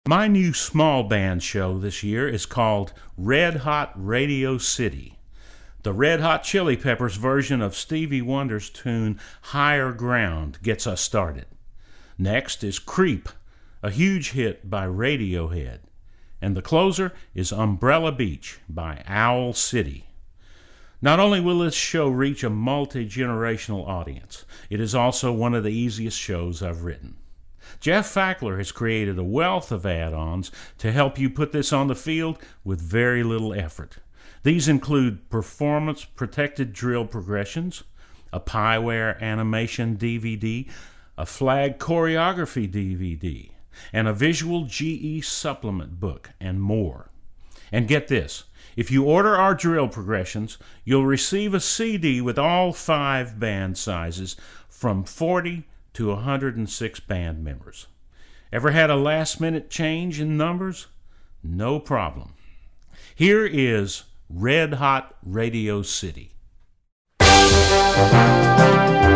My new small band show this year is called Red Hot Radio City. The Red Hot Chili Peppers version of Stevie Wonder's tune Higher Ground gets us started. Next is Creep, a huge hit by Radiohead. And the closer is Umbrella Beach by Owl City. Not only will this show reach a multi-generational audience, it is also one of the easiest shows I've written. Jeff Fackler has created a wealth of add-ons to help you put this on the field with very little effort. These include performance-protected drill progressions, a Pieware animation DVD, a flag choreography DVD, and a visual GE supplement book, and more. And get this, if you order our drill progressions, you'll receive a CD with all 5 band sizes from 40 to 106 band members. Ever had a last-minute change in numbers? No problem. Here is Red Hot Radio City.